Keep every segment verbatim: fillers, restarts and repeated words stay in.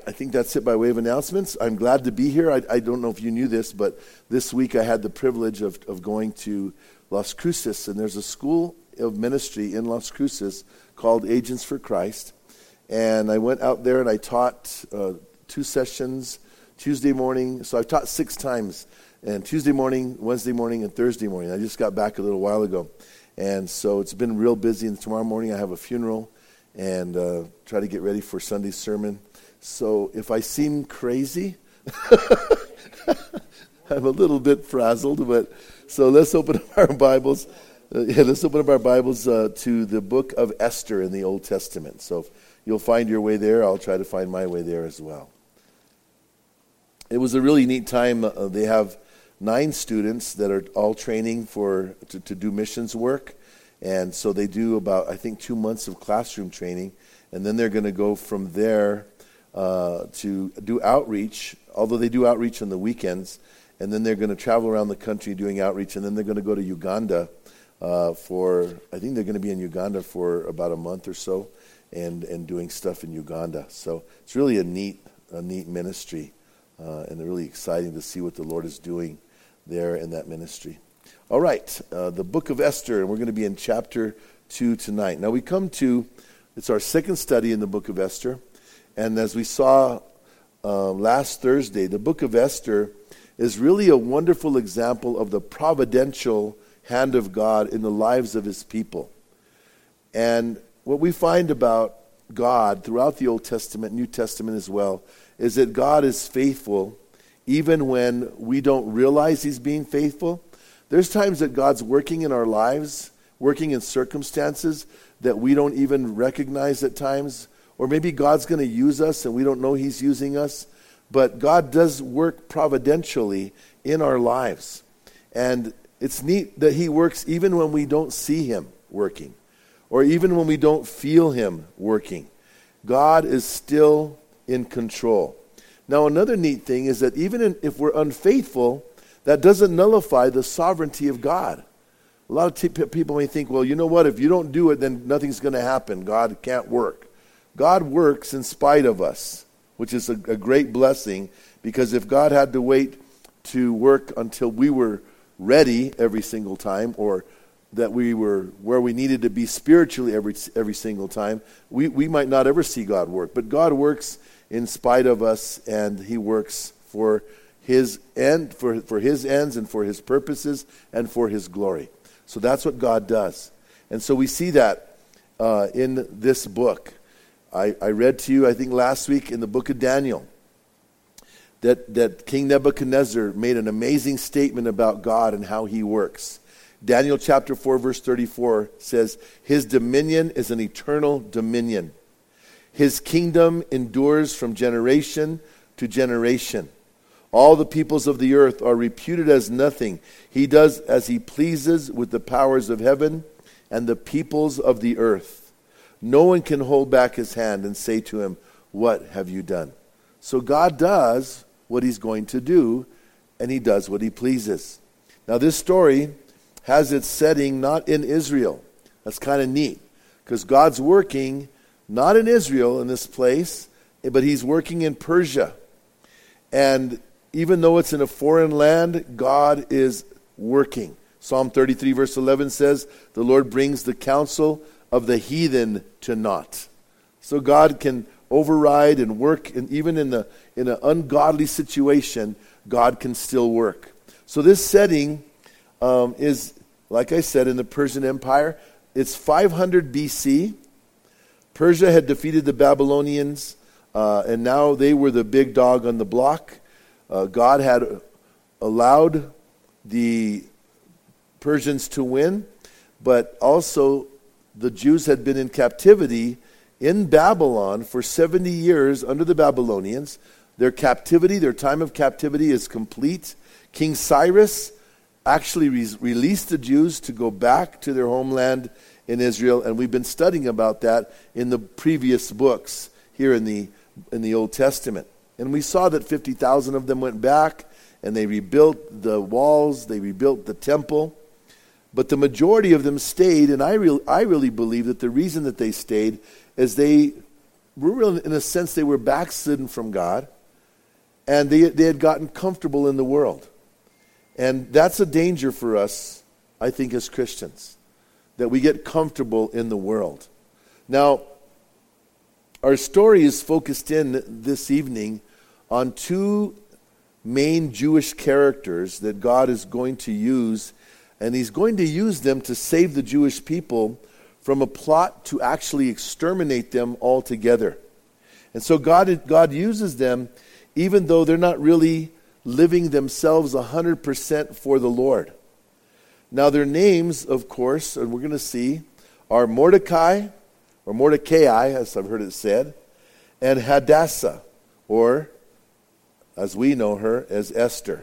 I think that's it by way of announcements. I'm glad to be here. I, I don't know if you knew this, but this week I had the privilege of, of going to Las Cruces, and there's a school of ministry in Las Cruces called Agents for Christ. And I went out there and I taught uh, two sessions Tuesday morning. So I've taught six times, and Tuesday morning, Wednesday morning, and Thursday morning. I just got back a little while ago. And so it's been real busy, and tomorrow morning I have a funeral and uh, try to get ready for Sunday's sermon. So if I seem crazy, I'm a little bit frazzled, but so let's open up our Bibles. Uh, yeah, let's open up our Bibles uh, to the book of Esther in the Old Testament. So if you'll find your way there, I'll try to find my way there as well. It was a really neat time. Uh, they have nine students that are all training for to, to do missions work. And so they do about, I think, two months of classroom training. And then they're going to go from there uh, to do outreach, although they do outreach on the weekends. And then they're going to travel around the country doing outreach. And then they're going to go to Uganda uh, for, I think they're going to be in Uganda for about a month or so and, and doing stuff in Uganda. So it's really a neat, a neat ministry uh, and really exciting to see what the Lord is doing there in that ministry. All right, uh, the book of Esther, and we're going to be in chapter two tonight. Now we come to, it's our second study in the book of Esther, and as we saw uh, last Thursday, the book of Esther is really a wonderful example of the providential hand of God in the lives of his people. And what we find about God throughout the Old Testament, New Testament as well, is that God is faithful even when we don't realize he's being faithful. There's times that God's working in our lives, working in circumstances that we don't even recognize at times. Or maybe God's going to use us and we don't know he's using us. But God does work providentially in our lives. And it's neat that he works even when we don't see him working. Or even when we don't feel him working. God is still in control. Now another neat thing is that even in, if we're unfaithful, that doesn't nullify the sovereignty of God. A lot of t- people may think, well, you know what, if you don't do it, then nothing's going to happen. God can't work. God works in spite of us, which is a, a great blessing, because if God had to wait to work until we were ready every single time, or that we were where we needed to be spiritually every every single time, we, we might not ever see God work. But God works in spite of us, and he works for his end, for, for his ends and for his purposes and for his glory. So that's what God does. And so we see that uh, in this book. I, I read to you, I think last week in the book of Daniel, that, that King Nebuchadnezzar made an amazing statement about God and how he works. Daniel chapter four verse thirty-four says, his dominion is an eternal dominion. His kingdom endures from generation to generation. All the peoples of the earth are reputed as nothing. He does as he pleases with the powers of heaven and the peoples of the earth. No one can hold back his hand and say to him, what have you done? So God does what he's going to do, and he does what he pleases. Now this story has its setting not in Israel. That's kind of neat, because God's working not in Israel in this place, but he's working in Persia. And even though it's in a foreign land, God is working. Psalm thirty-three verse eleven says, the Lord brings the counsel of the heathen to naught. So God can override and work, and even in the in an ungodly situation, God can still work. So this setting um, is, like I said, in the Persian Empire. It's five hundred B C. Persia had defeated the Babylonians, uh, and now they were the big dog on the block. Uh, God had allowed the Persians to win, but also the Jews had been in captivity in Babylon for seventy years under the Babylonians. Their captivity, their time of captivity is complete. King Cyrus actually re- released the Jews to go back to their homeland in Israel, and we've been studying about that in the previous books here in the in the Old Testament. And we saw that fifty thousand of them went back, and they rebuilt the walls, they rebuilt the temple. But the majority of them stayed, and I, re- I really believe that the reason that they stayed is they were really, in a sense, they were backslidden from God, and they, they had gotten comfortable in the world. And that's a danger for us, I think, as Christians, that we get comfortable in the world. Now, our story is focused in this evening on two main Jewish characters that God is going to use, and he's going to use them to save the Jewish people from a plot to actually exterminate them altogether. And so God, God uses them even though they're not really living themselves one hundred percent for the Lord. Now their names, of course, and we're going to see, are Mordecai, or Mordecai, as I've heard it said, and Hadassah, or as we know her, as Esther.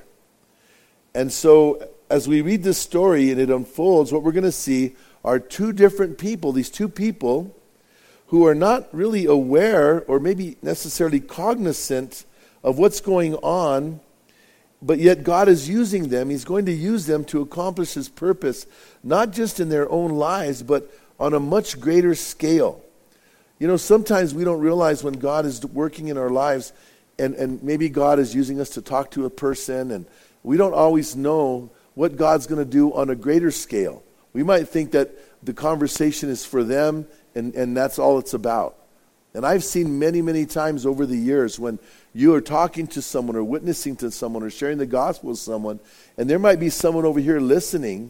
And so as we read this story and it unfolds, what we're going to see are two different people, these two people who are not really aware or maybe necessarily cognizant of what's going on, but yet God is using them. He's going to use them to accomplish his purpose, not just in their own lives, but on a much greater scale. You know, sometimes we don't realize when God is working in our lives, and, and maybe God is using us to talk to a person, and we don't always know what God's going to do on a greater scale. We might think that the conversation is for them, and, and that's all it's about. And I've seen many, many times over the years when you are talking to someone or witnessing to someone or sharing the gospel with someone, and there might be someone over here listening,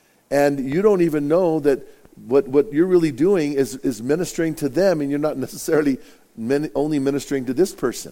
and you don't even know that what, what you're really doing is, is ministering to them, and you're not necessarily men, only ministering to this person.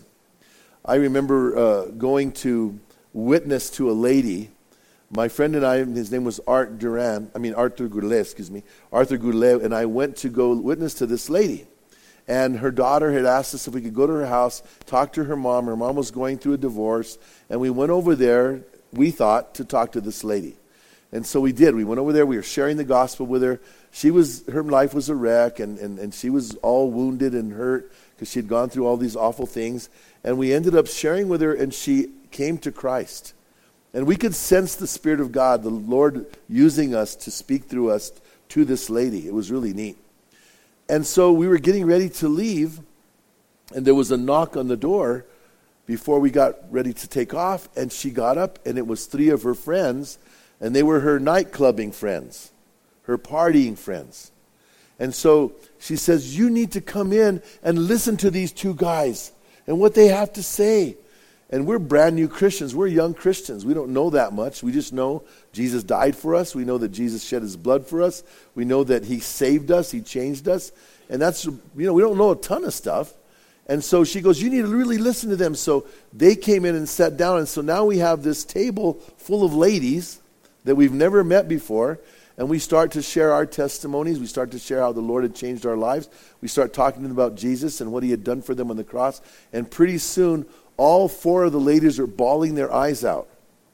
I remember uh, going to witness to a lady. My friend and I, his name was Art Duran, I mean Arthur Goulet, excuse me, Arthur Goulet, and I went to go witness to this lady. And her daughter had asked us if we could go to her house, talk to her mom. Her mom was going through a divorce, and we went over there, we thought, to talk to this lady. And so we did. We went over there, we were sharing the gospel with her. She was, her life was a wreck, and, and, and she was all wounded and hurt because she had gone through all these awful things. And we ended up sharing with her, and she came to Christ. And we could sense the Spirit of God, the Lord using us to speak through us to this lady. It was really neat. And so we were getting ready to leave, and there was a knock on the door before we got ready to take off, and she got up, and it was three of her friends, and they were her nightclubbing friends, her partying friends. And so she says, you need to come in and listen to these two guys and what they have to say. And we're brand new Christians. We're young Christians. We don't know that much. We just know Jesus died for us. We know that Jesus shed his blood for us. We know that he saved us. He changed us. And that's, you know, we don't know a ton of stuff. And so she goes, you need to really listen to them. So they came in and sat down. And so now we have this table full of ladies that we've never met before. And we start to share our testimonies. We start to share how the Lord had changed our lives. We start talking to them about Jesus and what he had done for them on the cross. And pretty soon, all four of the ladies are bawling their eyes out.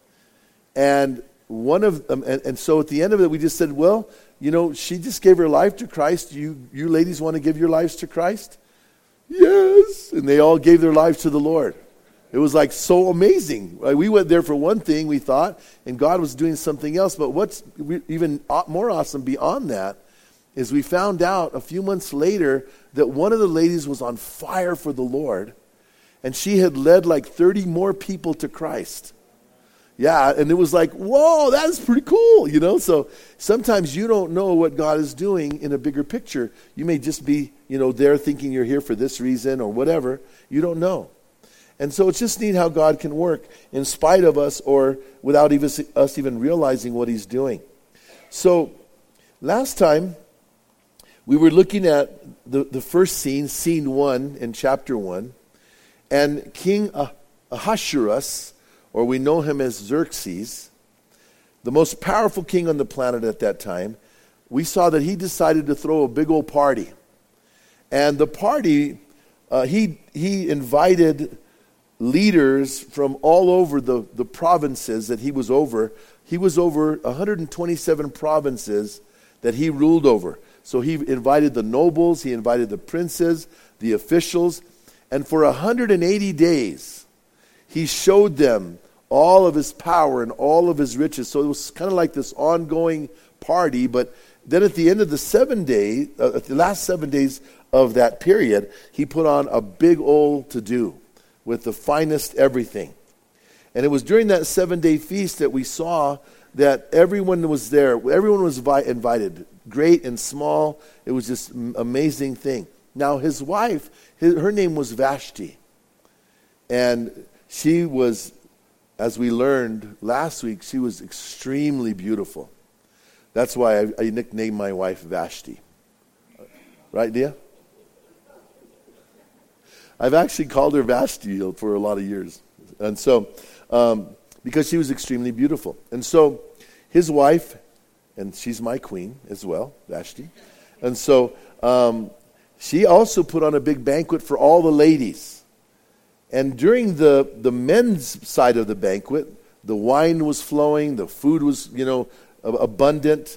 And one of them, and, and so at the end of it, we just said, well, you know, she just gave her life to Christ. You, you ladies want to give your lives to Christ? Yes. And they all gave their lives to the Lord. It was like so amazing. We went there for one thing, we thought, and God was doing something else. But what's even more awesome beyond that is we found out a few months later that one of the ladies was on fire for the Lord. And she had led like thirty more people to Christ. Yeah, and it was like, whoa, that is pretty cool, you know? So sometimes you don't know what God is doing in a bigger picture. You may just be, you know, there thinking you're here for this reason or whatever. You don't know. And so it's just neat how God can work in spite of us or without even us even realizing what he's doing. So last time we were looking at the, the first scene, scene one in chapter one. And King Ahasuerus, or we know him as Xerxes, the most powerful king on the planet at that time, we saw that he decided to throw a big old party. And the party, uh, he he invited leaders from all over the, the provinces that he was over. He was over one hundred twenty-seven provinces that he ruled over. So he invited the nobles, he invited the princes, the officials, and for one hundred eighty days, he showed them all of his power and all of his riches. So it was kind of like this ongoing party, but then at the end of the seven day, uh, at the last seven days of that period, he put on a big old to-do with the finest everything. And it was during that seven-day feast that we saw that everyone was there. Everyone was vi- invited, great and small. It was just an amazing thing. Now his wife, his, her name was Vashti. And she was, as we learned last week, she was extremely beautiful. That's why I, I nicknamed my wife Vashti. Right, Dia? I've actually called her Vashti for a lot of years. And so, um, because she was extremely beautiful. And so, his wife, and she's my queen as well, Vashti. And so, um, she also put on a big banquet for all the ladies. And during the, the men's side of the banquet, the wine was flowing, the food was, you know, abundant.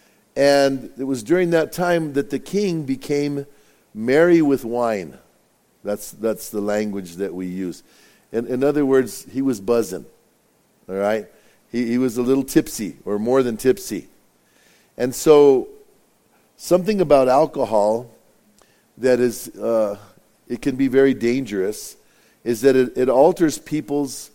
And it was during that time that the king became merry with wine. That's that's the language that we use. In, in other words, he was buzzing. All right? He, he was a little tipsy, or more than tipsy. And so, something about alcohol that is, uh, it can be very dangerous, is that it, it alters people's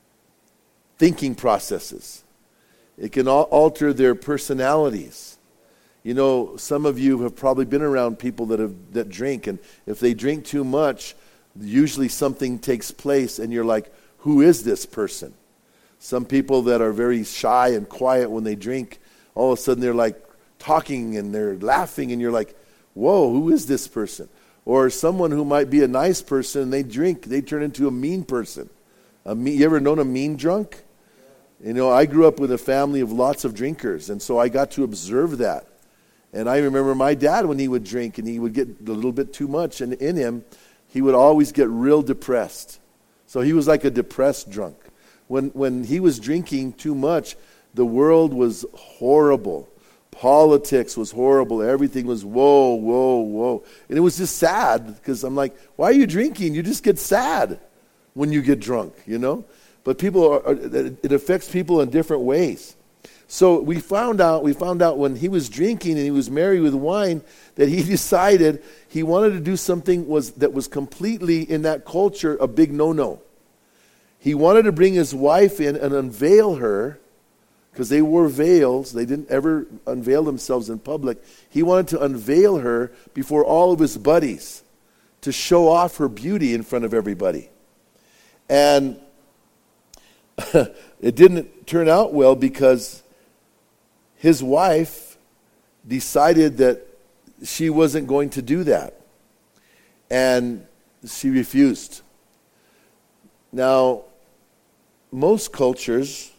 thinking processes. It can al- alter their personalities. You know, some of you have probably been around people that have that drink, and if they drink too much, usually something takes place, and you're like, who is this person? Some people that are very shy and quiet when they drink, all of a sudden they're like talking and they're laughing, and you're like, whoa, who is this person? Or someone who might be a nice person, and they drink, they turn into a mean person. A mean, you ever known a mean drunk? You know, I grew up with a family of lots of drinkers, and so I got to observe that. And I remember my dad, when he would drink and he would get a little bit too much in, in him, he would always get real depressed. So he was like a depressed drunk. When when he was drinking too much, the world was horrible. Politics was horrible. Everything was whoa, whoa, whoa. And it was just sad, because I'm like, why are you drinking? You just get sad when you get drunk, you know? But people are, it affects people in different ways. So we found out, we found out when he was drinking and he was merry with wine, that he decided he wanted to do something was that was completely, in that culture, a big no-no. He wanted to bring his wife in and unveil her, because they wore veils. They didn't ever unveil themselves in public. He wanted to unveil her before all of his buddies to show off her beauty in front of everybody. And it didn't turn out well, because his wife decided that she wasn't going to do that. And she refused. Now, most cultures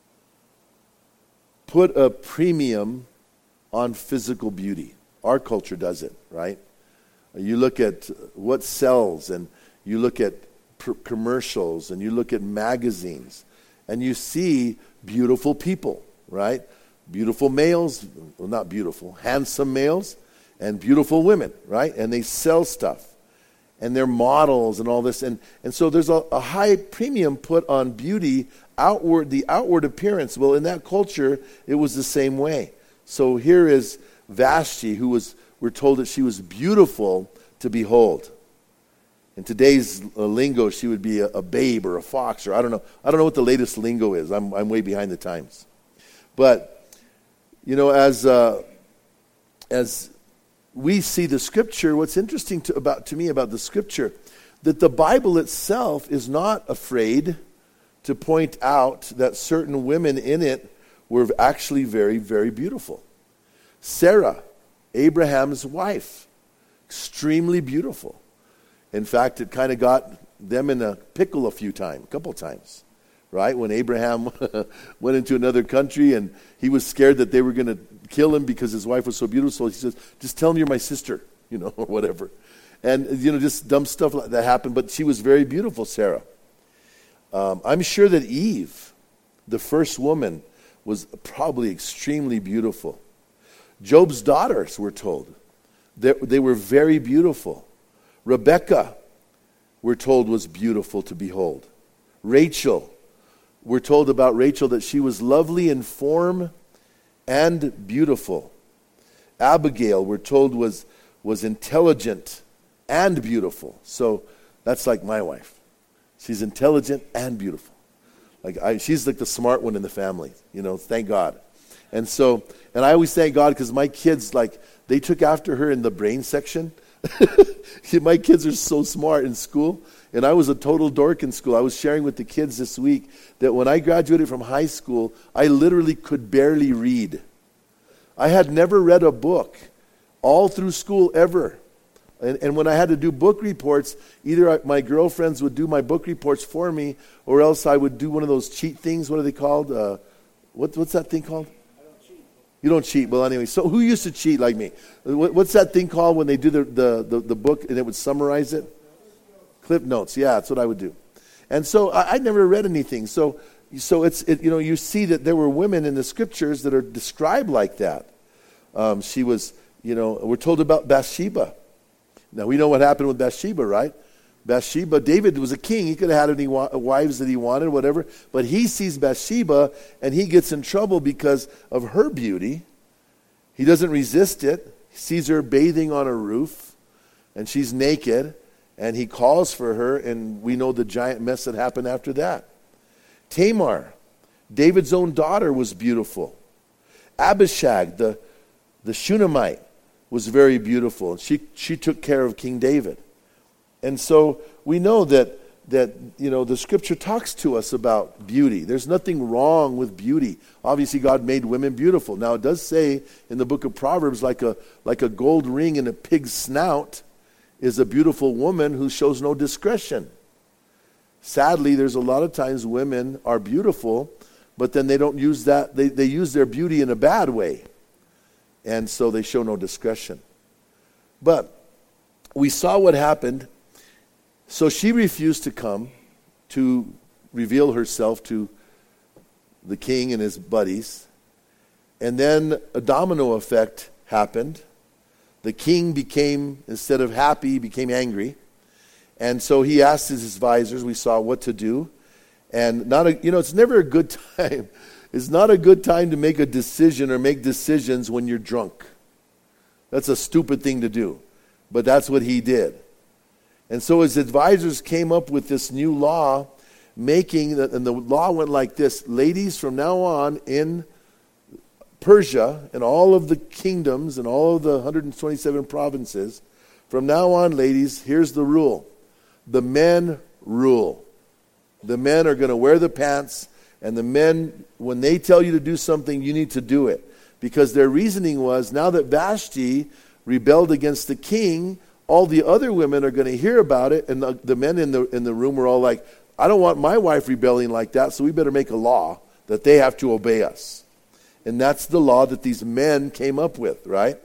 put a premium on physical beauty. Our culture does it, right? You look at what sells, and you look at pr- commercials, and you look at magazines, and you see beautiful people, right? Beautiful males, well, not beautiful, handsome males, and beautiful women, right? And they sell stuff, and they're models and all this. And, and so there's a, a high premium put on beauty, outward, the outward appearance. Well, in that culture, it was the same way. So here is Vashti, who was, we're told that she was beautiful to behold. In today's uh, lingo, she would be a, a babe or a fox, or I don't know. I don't know what the latest lingo is. I'm, I'm way behind the times. But you know, as uh, as we see the Scripture, what's interesting to, about to me about the Scripture, that the Bible itself is not afraid to point out that certain women in it were actually very, very beautiful. Sarah, Abraham's wife, extremely beautiful. In fact, it kind of got them in a pickle a few times, a couple times. Right? When Abraham went into another country and he was scared that they were going to kill him because his wife was so beautiful, so he says, just tell him you're my sister, you know, or whatever. And, you know, just dumb stuff like that happened, but she was very beautiful, Sarah. Um, I'm sure that Eve, the first woman, was probably extremely beautiful. Job's daughters, we're told, they, they were very beautiful. Rebecca, we're told, was beautiful to behold. Rachel, we're told about Rachel that she was lovely in form and beautiful. Abigail, we're told, was, was intelligent and beautiful. So that's like my wife. She's intelligent and beautiful. Like I, she's like the smart one in the family, you know, thank God. And so, and I always thank God because my kids, like, they took after her in the brain section. My kids are so smart in school, and I was a total dork in school. I was sharing with the kids this week that when I graduated from high school, I literally could barely read. I had never read a book all through school ever. And, and when I had to do book reports, either I, my girlfriends would do my book reports for me, or else I would do one of those cheat things. What are they called? Uh, what, what's that thing called? I don't cheat. You don't cheat. Well, anyway, so who used to cheat like me? What, what's that thing called when they do the, the, the, the book and it would summarize it? Clip notes. Yeah, that's what I would do. And so I, I never read anything. So so it's it, you know, you see that there were women in the scriptures that are described like that. Um, she was, you know, we're told about Bathsheba. Now, we know what happened with Bathsheba, right? Bathsheba, David was a king. He could have had any wa- wives that he wanted, whatever. But he sees Bathsheba, and he gets in trouble because of her beauty. He doesn't resist it. He sees her bathing on a roof, and she's naked, and he calls for her, and we know the giant mess that happened after that. Tamar, David's own daughter, was beautiful. Abishag, the, the Shunammite, was very beautiful. She she took care of King David. And so we know that that you know the scripture talks to us about beauty. There's nothing wrong with beauty. Obviously God made women beautiful. Now it does say in the book of Proverbs, like a like a gold ring in a pig's snout is a beautiful woman who shows no discretion. Sadly, there's a lot of times women are beautiful, but then they don't use that, they, they use their beauty in a bad way. And so they show no discretion. But we saw what happened. So she refused to come to reveal herself to the king and his buddies. And then a domino effect happened. The king became, instead of happy, became angry. And so he asked his advisors, we saw what to do. And not a, you know, it's never a good time. It's not a good time to make a decision or make decisions when you're drunk. That's a stupid thing to do. But that's what he did. And so his advisors came up with this new law, making, and the law went like this: ladies, from now on in Persia and all of the kingdoms and all of the one hundred twenty-seven provinces, from now on, ladies, here's the rule. The men rule. The men are going to wear the pants. And the men, when they tell you to do something, you need to do it. Because their reasoning was, now that Vashti rebelled against the king, all the other women are going to hear about it. And the, the men in the in the room were all like, I don't want my wife rebelling like that, so we better make a law that they have to obey us. And that's the law that these men came up with, right?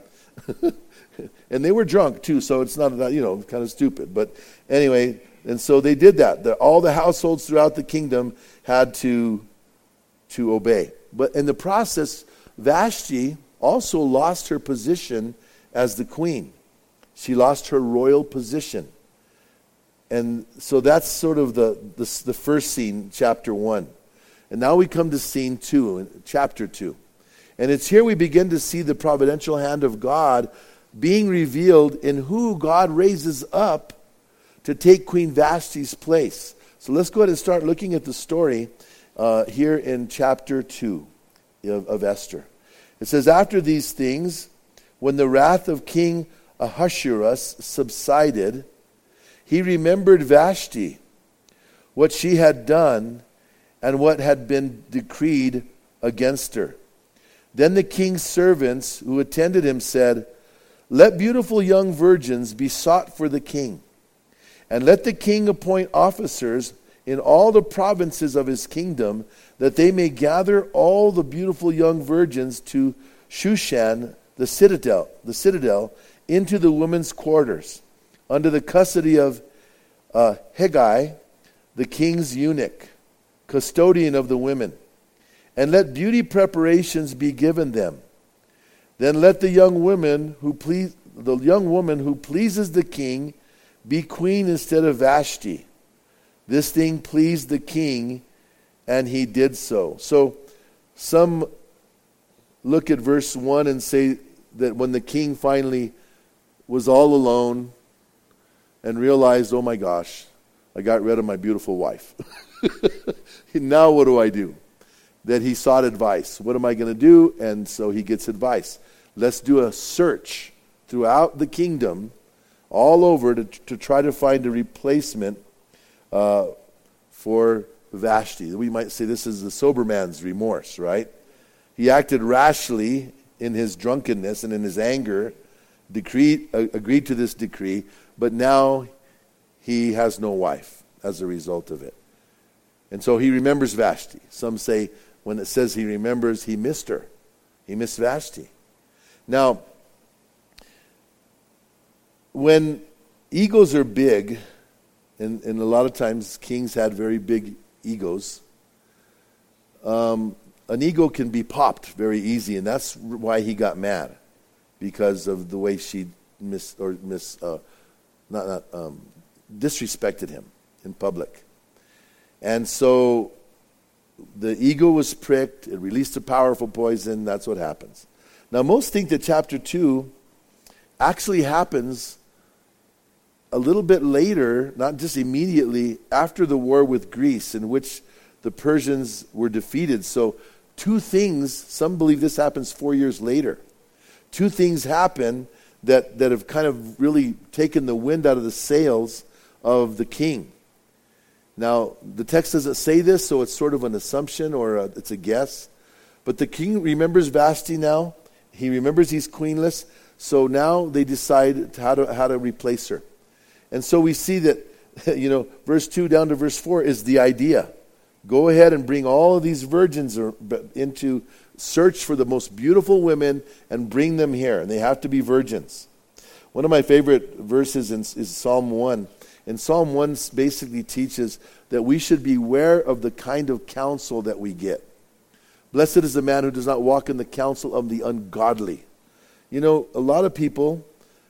And they were drunk too, so it's not that, you know, kind of stupid. But anyway, and so they did that. The, all the households throughout the kingdom had to to obey. But in the process, Vashti also lost her position as the queen. She lost her royal position. And so that's sort of the, the, the first scene, chapter one. And now we come to scene two, chapter two. And it's here we begin to see the providential hand of God being revealed in who God raises up to take Queen Vashti's place. So let's go ahead and start looking at the story uh, here in chapter two of, of Esther. It says, after these things, when the wrath of King Ahasuerus subsided, he remembered Vashti, what she had done, and what had been decreed against her. Then the king's servants who attended him said, let beautiful young virgins be sought for the king, and let the king appoint officers in all the provinces of his kingdom, that they may gather all the beautiful young virgins to Shushan, the citadel, the citadel, into the women's quarters, under the custody of uh, Hegai, the king's eunuch, custodian of the women. And let beauty preparations be given them. Then let the young woman who please the young woman who pleases the king be queen instead of Vashti. This thing pleased the king, and he did so. So some look at verse one and say that when the king finally was all alone and realized, oh my gosh, I got rid of my beautiful wife. Now what do I do? That he sought advice. What am I going to do? And so he gets advice. Let's do a search throughout the kingdom, all over, to, to try to find a replacement uh, for Vashti. We might say this is the sober man's remorse, right? He acted rashly in his drunkenness and in his anger, decreed, uh, agreed to this decree, but now he has no wife as a result of it. And so he remembers Vashti. Some say when it says he remembers, he missed her. He missed Vashti. Now, when egos are big, and, and a lot of times kings had very big egos, um, an ego can be popped very easy, and that's why he got mad, because of the way she mis or mis uh, not, not um, disrespected him in public. And so the ego was pricked, it released a powerful poison, that's what happens. Now most think that chapter two actually happens a little bit later, not just immediately, after the war with Greece, in which the Persians were defeated. So two things, some believe this happens four years later. Two things happen that, that have kind of really taken the wind out of the sails of the king. Now, the text doesn't say this, so it's sort of an assumption or a, it's a guess. But the king remembers Vashti now. He remembers he's queenless. So now they decide how to how to replace her. And so we see that, you know, verse two down to verse four is the idea. Go ahead and bring all of these virgins into search for the most beautiful women and bring them here. And they have to be virgins. One of my favorite verses is, is Psalm one. And Psalm one basically teaches that we should beware of the kind of counsel that we get. Blessed is the man who does not walk in the counsel of the ungodly. You know, a lot of people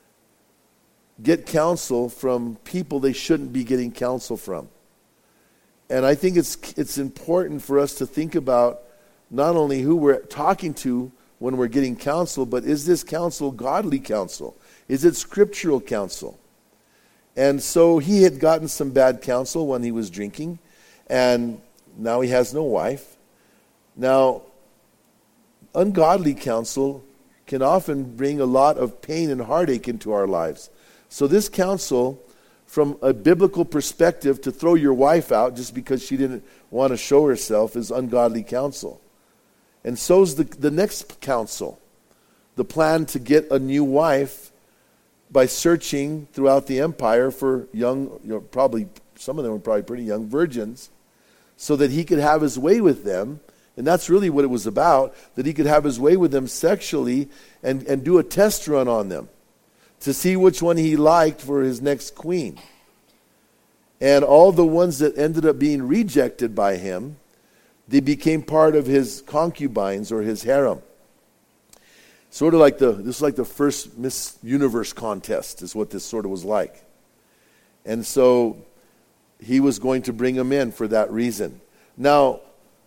get counsel from people they shouldn't be getting counsel from. And I think it's it's important for us to think about not only who we're talking to when we're getting counsel, but is this counsel godly counsel? Is it scriptural counsel? And so he had gotten some bad counsel when he was drinking, and now he has no wife. Now, ungodly counsel can often bring a lot of pain and heartache into our lives. So this counsel, from a biblical perspective, to throw your wife out just because she didn't want to show herself, is ungodly counsel. And so's the, the next counsel, the plan to get a new wife by searching throughout the empire for young, you know, probably, some of them were probably pretty young virgins, so that he could have his way with them. And that's really what it was about, that he could have his way with them sexually and, and do a test run on them to see which one he liked for his next queen. And all the ones that ended up being rejected by him, they became part of his concubines or his harem. Sort of like the, this is like the first Miss Universe contest is what this sort of was like. And so he was going to bring them in for that reason. Now,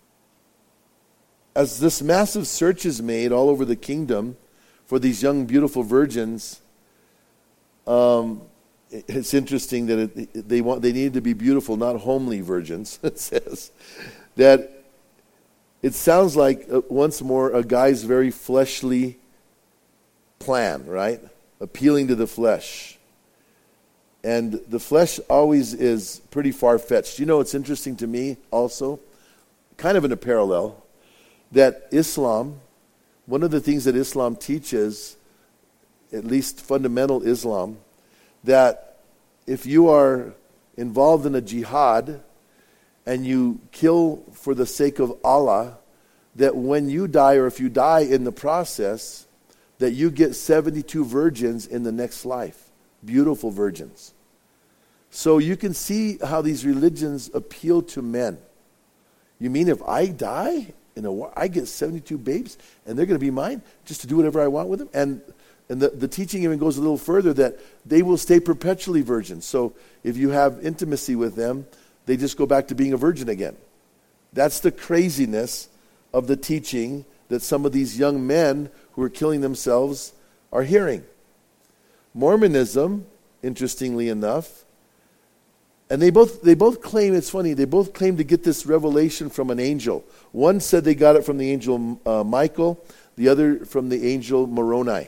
as this massive search is made all over the kingdom for these young, beautiful virgins, um, it's interesting that it, they want they needed to be beautiful, not homely virgins. It says that it sounds like uh, once more a guy's very fleshly plan, right? Appealing to the flesh. And the flesh always is pretty far-fetched. You know, it's interesting to me also, kind of in a parallel, that Islam, one of the things that Islam teaches, at least fundamental Islam, that if you are involved in a jihad and you kill for the sake of Allah, that when you die, or if you die in the process, that you get seventy-two virgins in the next life. Beautiful virgins. So you can see how these religions appeal to men. You mean if I die in a war, I get seventy-two babes and they're going to be mine just to do whatever I want with them? And and the, the teaching even goes a little further that they will stay perpetually virgins. So if you have intimacy with them, they just go back to being a virgin again. That's the craziness of the teaching that some of these young men who are killing themselves are hearing. Mormonism, interestingly enough, and they both they both claim, it's funny, they both claim to get this revelation from an angel. One said they got it from the angel uh, Michael, the other from the angel Moroni.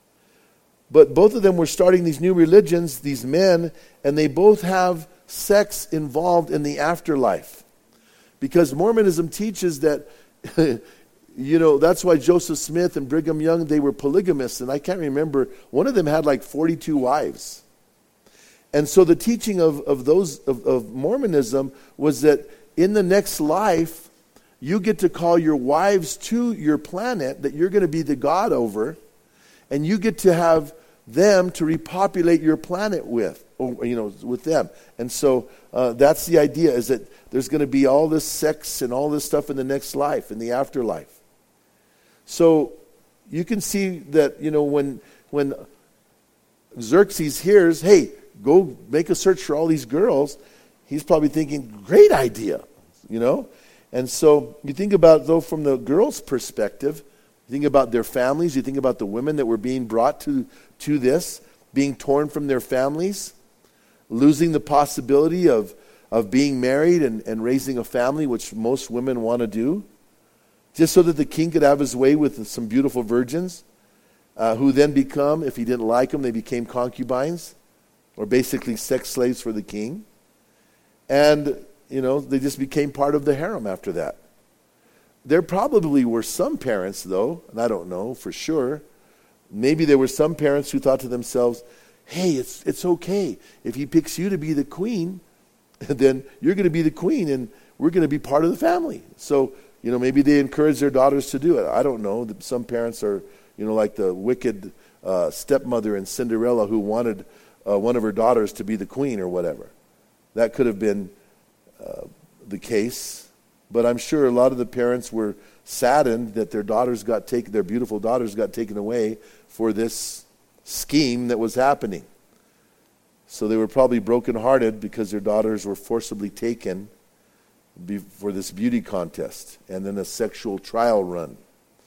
But both of them were starting these new religions, these men, and they both have sex involved in the afterlife. Because Mormonism teaches that, you know, that's why Joseph Smith and Brigham Young, they were polygamists. And I can't remember, one of them had like forty-two wives. And so the teaching of, of those of, of Mormonism was that in the next life, you get to call your wives to your planet that you're going to be the god over, and you get to have them to repopulate your planet with, or, you know, with them. And so uh, that's the idea, is that there's going to be all this sex and all this stuff in the next life, in the afterlife. So you can see that, you know, when when Xerxes hears, hey, go make a search for all these girls, he's probably thinking, great idea, you know? And so you think about, though, from the girls' perspective, you think about their families, you think about the women that were being brought to, to this, being torn from their families, losing the possibility of, of being married and, and raising a family, which most women want to do, just so that the king could have his way with some beautiful virgins, uh, who then become, if he didn't like them, they became concubines, or basically sex slaves for the king. And, you know, they just became part of the harem after that. There probably were some parents, though, and I don't know for sure, maybe there were some parents who thought to themselves, hey, it's it's okay. If he picks you to be the queen, then you're going to be the queen, and we're going to be part of the family. So, you know, maybe they encourage their daughters to do it. I don't know. Some parents are, you know, like the wicked uh, stepmother in Cinderella who wanted uh, one of her daughters to be the queen or whatever. That could have been uh, the case. But I'm sure a lot of the parents were saddened that their daughters got taken, their beautiful daughters got taken away for this scheme that was happening. So they were probably brokenhearted because their daughters were forcibly taken for this beauty contest and then a sexual trial run.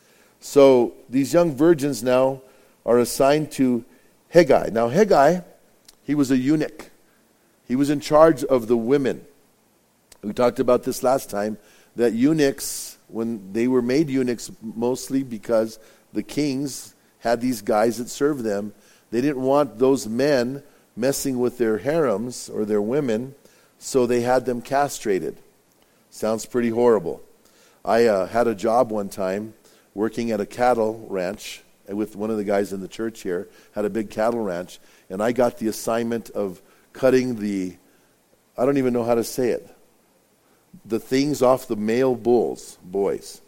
So these young virgins now are assigned to Haggai. Now Haggai, he was a eunuch. He was in charge of the women. We talked about this last time, that eunuchs, when they were made eunuchs mostly because the kings had these guys that served them, they didn't want those men messing with their harems or their women, so they had them castrated. Sounds pretty horrible. I uh, had a job one time working at a cattle ranch with one of the guys in the church here, had a big cattle ranch, and I got the assignment of cutting the, I don't even know how to say it, the things off the male bulls, boys.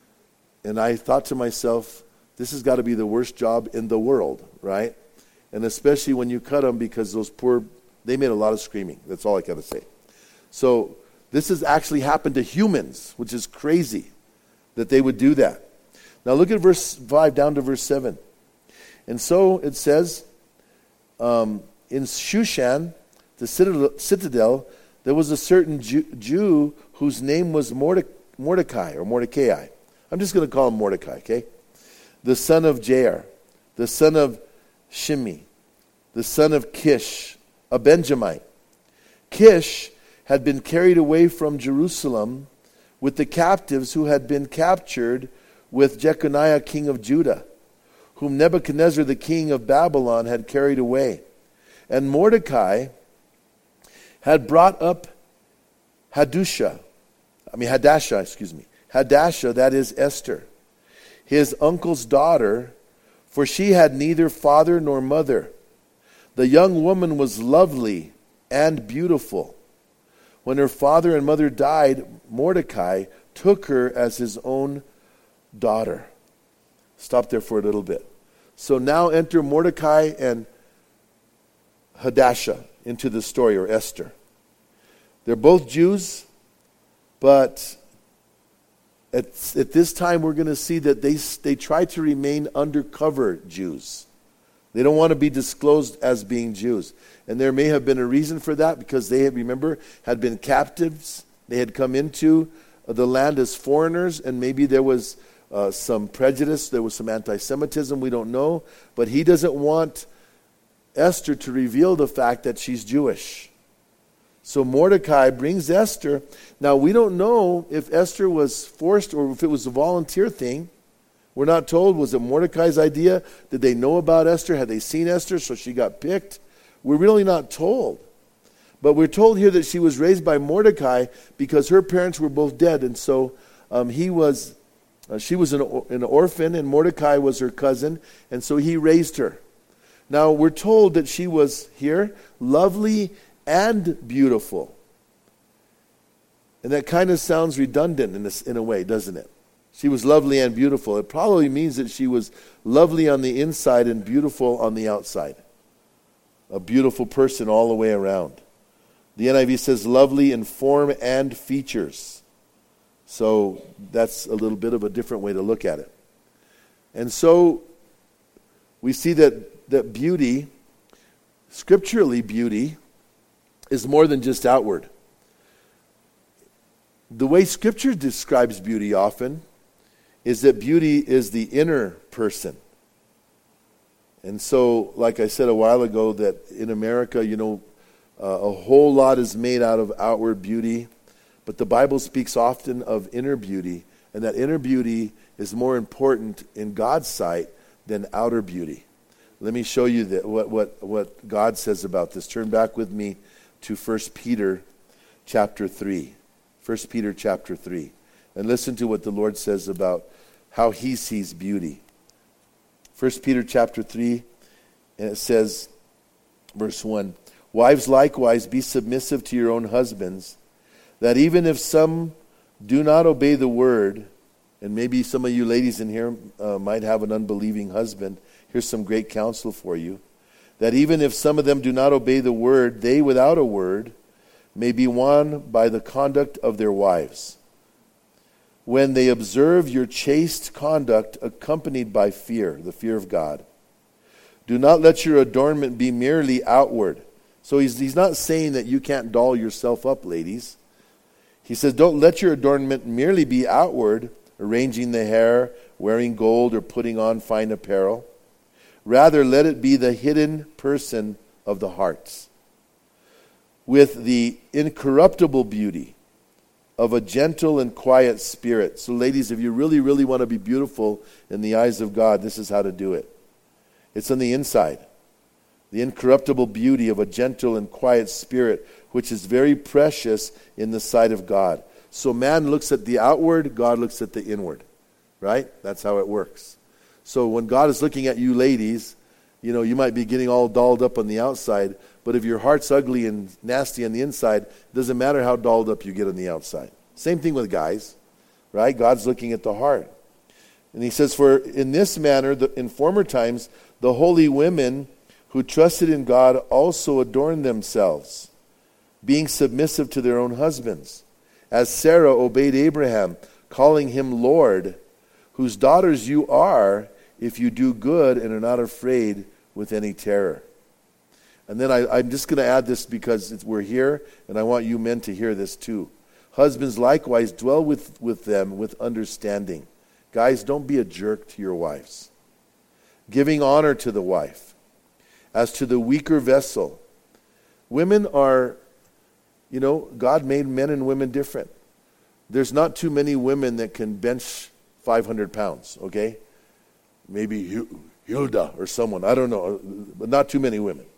And I thought to myself, this has got to be the worst job in the world, right? And especially when you cut them, because those poor, they made a lot of screaming. That's all I got to say. So this has actually happened to humans, which is crazy that they would do that. Now look at verse five down to verse seven. And so it says, um, in Shushan, the citadel, citadel, there was a certain Jew, Jew whose name was Mordecai, or Mordecai. I'm just going to call him Mordecai, okay? The son of Jair, the son of Shimei, the son of Kish, a Benjamite. Kish had been carried away from Jerusalem with the captives who had been captured with Jeconiah, king of Judah, whom Nebuchadnezzar, the king of Babylon, had carried away. And Mordecai had brought up Hadusha, I mean Hadassah, excuse me, Hadassah, that is Esther, his uncle's daughter, for she had neither father nor mother. The young woman was lovely and beautiful. When her father and mother died, Mordecai took her as his own daughter. Stop there for a little bit. So now enter Mordecai and Hadassah into the story, or Esther. They're both Jews, but at, at this time we're going to see that they, they try to remain undercover Jews. They don't want to be disclosed as being Jews. And there may have been a reason for that, because they, had, remember, had been captives. They had come into the land as foreigners, and maybe there was uh, some prejudice. There was some anti-Semitism. We don't know. But he doesn't want Esther to reveal the fact that she's Jewish. So Mordecai brings Esther. Now, we don't know if Esther was forced or if it was a volunteer thing. We're not told. Was it Mordecai's idea? Did they know about Esther? Had they seen Esther so she got picked? We're really not told. But we're told here that she was raised by Mordecai because her parents were both dead. And so um, he was, uh, she was an, an orphan and Mordecai was her cousin. And so he raised her. Now, we're told that she was here, lovely and beautiful. And that kind of sounds redundant in, this, in a way, doesn't it? She was lovely and beautiful. It probably means that she was lovely on the inside and beautiful on the outside. A beautiful person all the way around. The N I V says lovely in form and features. So that's a little bit of a different way to look at it. And so we see that, that beauty, scripturally beauty, is more than just outward. The way Scripture describes beauty often is that beauty is the inner person. And so, like I said a while ago, that in America, you know, uh, a whole lot is made out of outward beauty, but the Bible speaks often of inner beauty, and that inner beauty is more important in God's sight than outer beauty. Let me show you that what, what, what God says about this. Turn back with me to First Peter chapter three. First Peter chapter three. And listen to what the Lord says about how he sees beauty. First Peter chapter three, and it says, verse one, wives likewise be submissive to your own husbands, that even if some do not obey the word, and maybe some of you ladies in here uh, might have an unbelieving husband, here's some great counsel for you, that even if some of them do not obey the word, they without a word may be won by the conduct of their wives, when they observe your chaste conduct accompanied by fear, the fear of God. Do not let your adornment be merely outward. So he's, he's not saying that you can't doll yourself up, ladies. He says, don't let your adornment merely be outward, arranging the hair, wearing gold, or putting on fine apparel. Rather, let it be the hidden person of the hearts, with the incorruptible beauty of a gentle and quiet spirit. So ladies, if you really, really want to be beautiful in the eyes of God, this is how to do it. It's on the inside. The incorruptible beauty of a gentle and quiet spirit, which is very precious in the sight of God. So man looks at the outward, God looks at the inward. Right? That's how it works. So when God is looking at you ladies, you know, you might be getting all dolled up on the outside, but if your heart's ugly and nasty on the inside, it doesn't matter how dolled up you get on the outside. Same thing with guys, right? God's looking at the heart. And he says, for in this manner, the, in former times, the holy women who trusted in God also adorned themselves, being submissive to their own husbands, as Sarah obeyed Abraham, calling him Lord, whose daughters you are, if you do good and are not afraid with any terror. And then I, I'm just going to add this because it's, we're here, and I want you men to hear this too. Husbands likewise dwell with, with them with understanding. Guys, don't be a jerk to your wives. Giving honor to the wife as to the weaker vessel. Women are, you know, God made men and women different. There's not too many women that can bench five hundred pounds, okay? Maybe Hilda or someone, I don't know, but not too many women.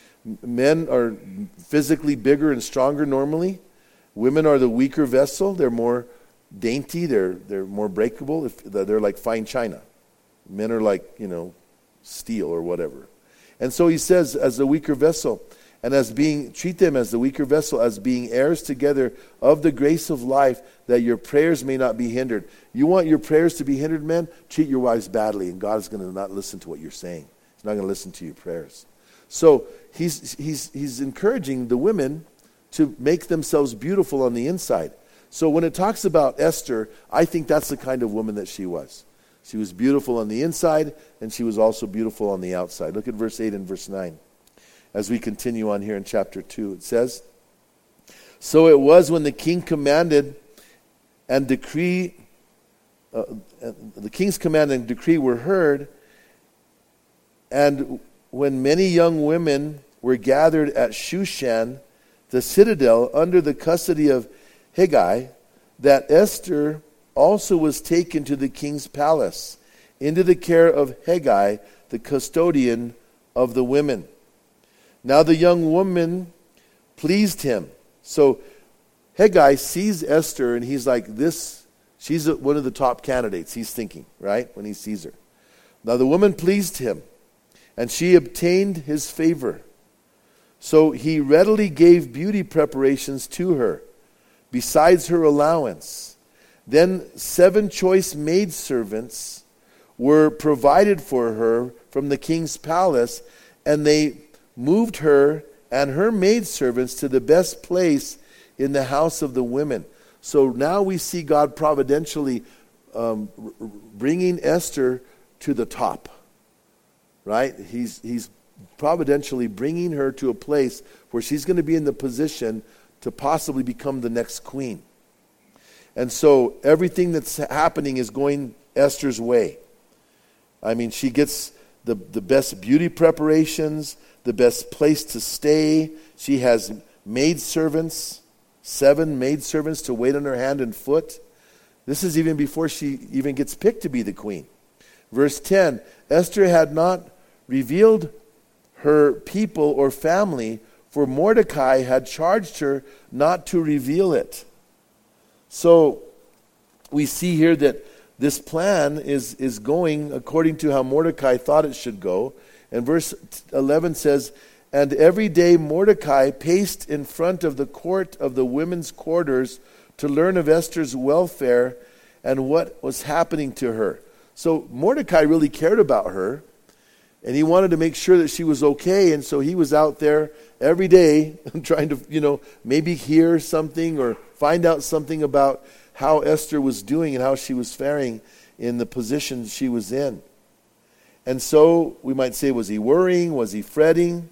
Men are physically bigger and stronger normally. Women are the weaker vessel. They're more dainty. They're they're more breakable. If they're like fine china. Men are like, you know, steel or whatever. And so he says, as the weaker vessel, and as being, treat them as the weaker vessel, as being heirs together of the grace of life, that your prayers may not be hindered. You want your prayers to be hindered, men? Treat your wives badly, and God is going to not listen to what you're saying. He's not going to listen to your prayers. So he's he's he's encouraging the women to make themselves beautiful on the inside. So when it talks about Esther, I think that's the kind of woman that she was. She was beautiful on the inside, and she was also beautiful on the outside. Look at verse eight and verse nine. As we continue on here in chapter two, it says, so it was when the king commanded and decree uh, the king's command and decree were heard, and when many young women were gathered at Shushan, the citadel, under the custody of Hegai, that Esther also was taken to the king's palace, into the care of Hegai, the custodian of the women. Now the young woman pleased him. So Hegai sees Esther, and he's like, this, she's one of the top candidates, he's thinking, right, when he sees her. Now the woman pleased him, and she obtained his favor. So he readily gave beauty preparations to her, besides her allowance. Then seven choice maidservants were provided for her from the king's palace, and they moved her and her maidservants to the best place in the house of the women. So now we see God providentially um, bringing Esther to the top. Right? He's he's providentially bringing her to a place where she's going to be in the position to possibly become the next queen. And so everything that's happening is going Esther's way. I mean, she gets the, the best beauty preparations, the best place to stay. She has maidservants, seven maidservants to wait on her hand and foot. This is even before she even gets picked to be the queen. Verse ten, Esther had not revealed her people or family, for Mordecai had charged her not to reveal it. So we see here that this plan is, is going according to how Mordecai thought it should go. And verse eleven says, and every day Mordecai paced in front of the court of the women's quarters to learn of Esther's welfare and what was happening to her. So Mordecai really cared about her, and he wanted to make sure that she was okay, and so he was out there every day trying to, you know, maybe hear something or find out something about how Esther was doing and how she was faring in the position she was in. And so we might say, was he worrying? Was he fretting?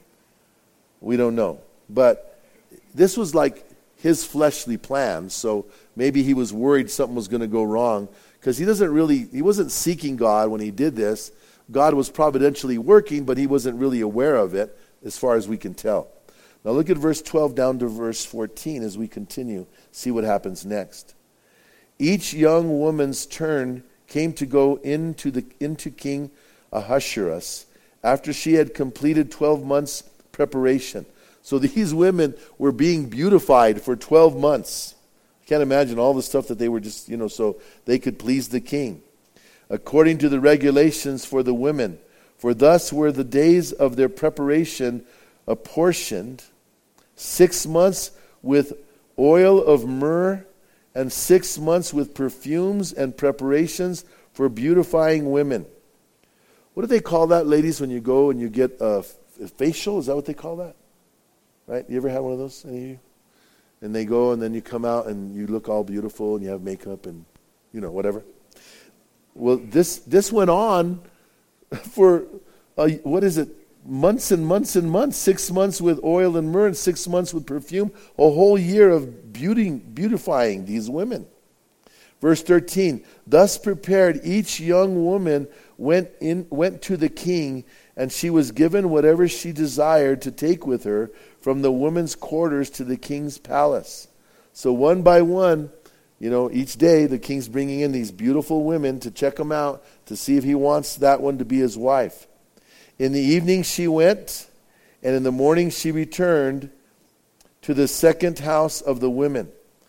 We don't know. But this was like his fleshly plan, so maybe he was worried something was going to go wrong, because he doesn't really, he wasn't seeking God when he did this. God was providentially working, but he wasn't really aware of it, as far as we can tell. Now look at verse twelve down to verse fourteen as we continue. See what happens next. Each young woman's turn came to go into the into King Ahasuerus after she had completed twelve months preparation. So these women were being beautified for twelve months. I can't imagine all the stuff that they were just, you know, so they could please the king, according to the regulations for the women. For thus were the days of their preparation apportioned, six months with oil of myrrh, and six months with perfumes and preparations for beautifying women. What do they call that, ladies, when you go and you get a facial? Is that what they call that? Right? You ever had one of those, any of you? And they go and then you come out and you look all beautiful and you have makeup and, you know, whatever. Well, this this went on for, uh, what is it, months and months and months. Six months with oil and myrrh and six months with perfume. A whole year of beauty, beautifying these women. Verse thirteen, thus prepared each young woman went in went to the king, and she was given whatever she desired to take with her from the women's quarters to the king's palace. So one by one, you know, each day the king's bringing in these beautiful women to check them out, to see if he wants that one to be his wife. In the evening she went, and in the morning she returned to the second house of the women.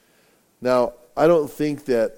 Now, I don't think that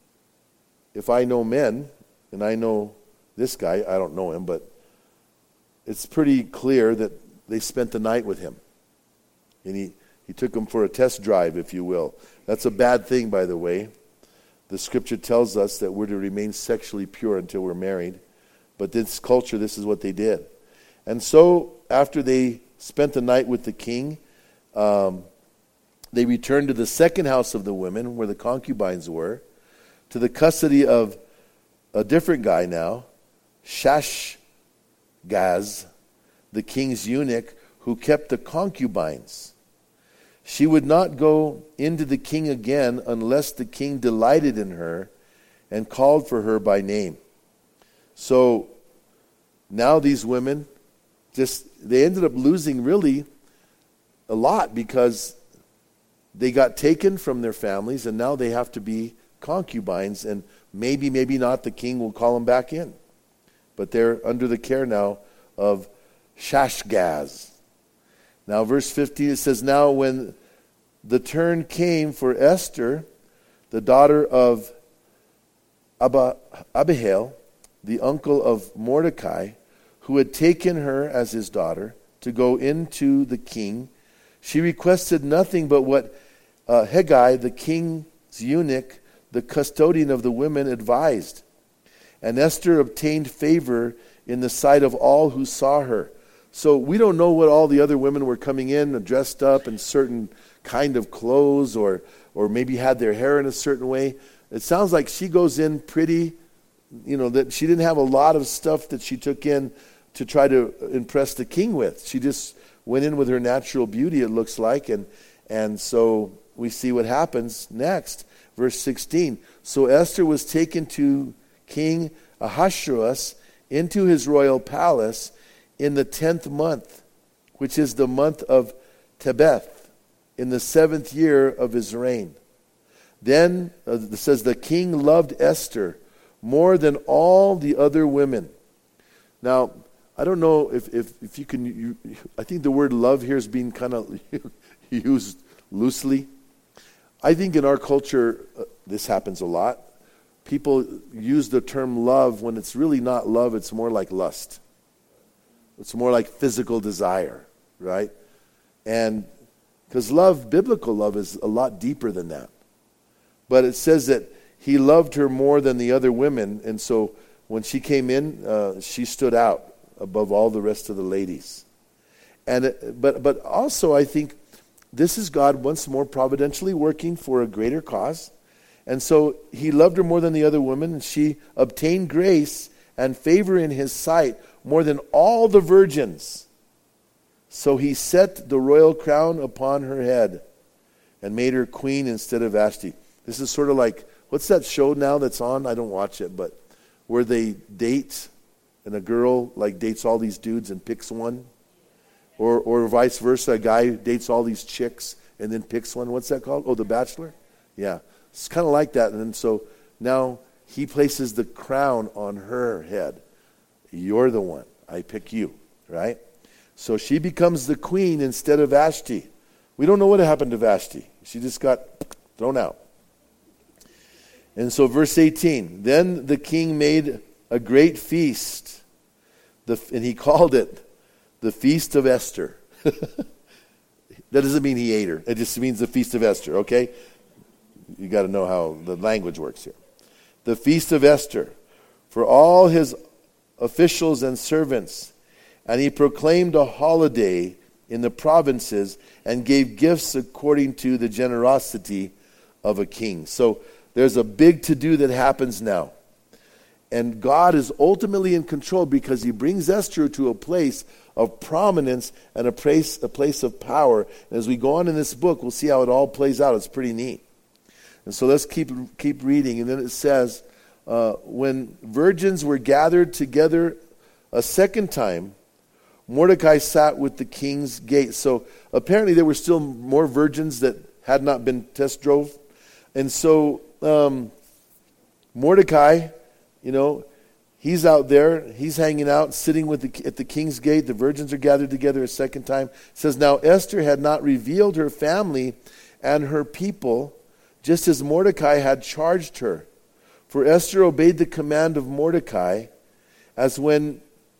if I know men, and I know this guy, I don't know him, but it's pretty clear that they spent the night with him. And he, he took them for a test drive, if you will. That's a bad thing, by the way. The scripture tells us that we're to remain sexually pure until we're married. But this culture, this is what they did. And so, after they spent the night with the king, um, they returned to the second house of the women, where the concubines were, to the custody of a different guy now, Shashgaz, the king's eunuch, who kept the concubines. She would not go into the king again unless the king delighted in her, and called for her by name. So now these women, just they ended up losing really a lot because they got taken from their families and now they have to be concubines, and maybe, maybe not, the king will call them back in. But they're under the care now of Shashgaz. Now verse fifteen, it says, now when the turn came for Esther, the daughter of Abba, Abihail, the uncle of Mordecai, who had taken her as his daughter to go into the king, she requested nothing but what uh, Hegai, the king's eunuch, the custodian of the women, advised. And Esther obtained favor in the sight of all who saw her. So we don't know what all the other women were coming in dressed up in certain kind of clothes, or or maybe had their hair in a certain way. It sounds like she goes in pretty, you know, that she didn't have a lot of stuff that she took in to try to impress the king with. She just went in with her natural beauty, it looks like, and and so we see what happens next. Verse sixteen, so Esther was taken to King Ahasuerus into his royal palace in the tenth month, which is the month of Tebeth, in the seventh year of his reign. Then, uh, it says, the king loved Esther more than all the other women. Now, I don't know if, if, if you can, you, I think the word love here is being kind of used loosely. I think in our culture, uh, this happens a lot. People use the term love when it's really not love, it's more like lust. It's more like physical desire, right? And because love, biblical love, is a lot deeper than that. But it says that he loved her more than the other women, and so when she came in, uh, she stood out above all the rest of the ladies. And it, but but also, I think this is God once more providentially working for a greater cause. And so he loved her more than the other women, and she obtained grace and favor in his sight more than all the virgins. So he set the royal crown upon her head and made her queen instead of Vashti. This is sort of like, what's that show now that's on? I don't watch it, but where they date and a girl like dates all these dudes and picks one. Or or vice versa, a guy dates all these chicks and then picks one. What's that called? Oh, The Bachelor? Yeah. It's kind of like that. And so now he places the crown on her head. You're the one. I pick you, right? So she becomes the queen instead of Vashti. We don't know what happened to Vashti. She just got thrown out. And so verse eighteen, then the king made a great feast, the, and he called it the Feast of Esther. That doesn't mean he ate her. It just means the Feast of Esther, okay? You got to know how the language works here. The Feast of Esther for all his officials and servants. And he proclaimed a holiday in the provinces and gave gifts according to the generosity of a king. So there's a big to-do that happens now. And God is ultimately in control because he brings Esther to a place of prominence and a place, a place of power. And as we go on in this book, we'll see how it all plays out. It's pretty neat. And so let's keep keep reading. And then it says, uh, when virgins were gathered together a second time, Mordecai sat with the king's gate. So apparently there were still more virgins that had not been test drove. And so um, Mordecai, you know, he's out there. He's hanging out, sitting with the, at the king's gate. The virgins are gathered together a second time. It says, now Esther had not revealed her family and her people, just as Mordecai had charged her. For Esther obeyed the command of Mordecai as when